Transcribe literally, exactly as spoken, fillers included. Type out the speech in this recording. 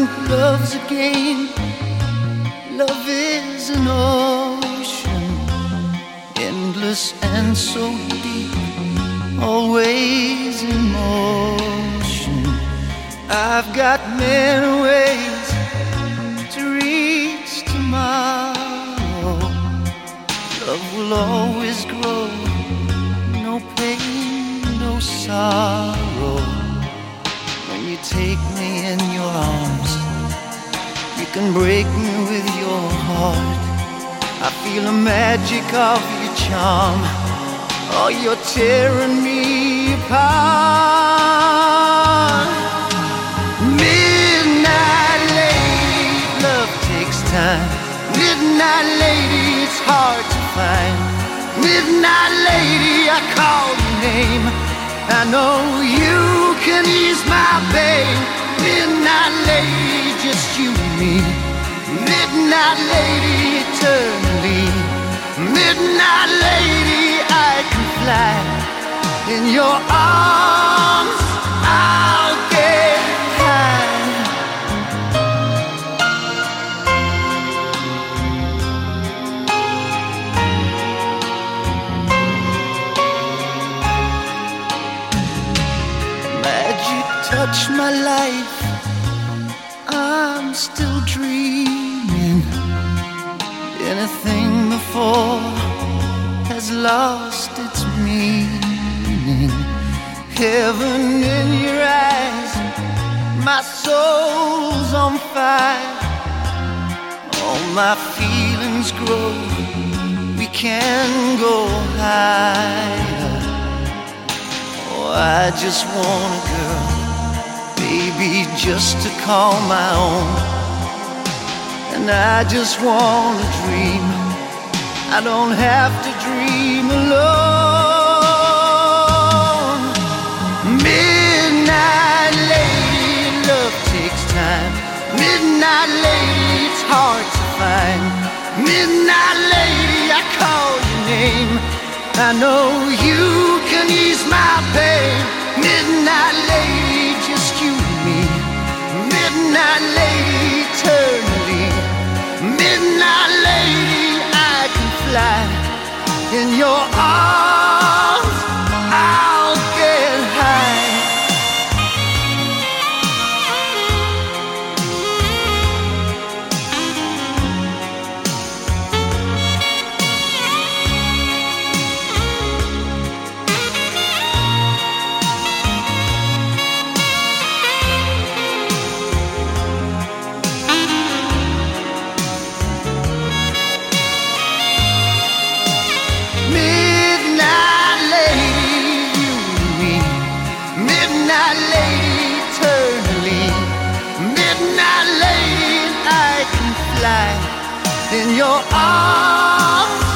love's a game. Love is an ocean, endless and so deep, always in motion. I've got many ways to reach tomorrow. Love will always grow, no pain, no sorrow. When you take me in your arms, you can break me with your heart. I feel the magic of your charm. Oh, you're tearing me apart. Midnight lady, love takes time. Midnight lady, it's hard to find. Midnight lady, I call your name. I know you can ease my pain. Midnight lady, just you and me. Midnight lady, eternally. Midnight lady, I can fly. In your arms, I'll get high. Magic touch my life, I'm still dreaming. Anything before has lost its meaning. Heaven in your eyes, my soul's on fire. All my feelings grow, we can go higher. Oh, I just want a girl, baby, just to call my own. And I just want to dream, I don't have to dream alone. Midnight lady, love takes time. Midnight lady, it's hard to find. Midnight lady, I call your name. I know you can ease my pain. Midnight lady, just you and me. Midnight lady, eternally. Midnight lady, I can fly. In your arms, I'll get high. Midnight lady, you and me. Midnight lady, eternally. Midnight lady, I can fly. In your arms,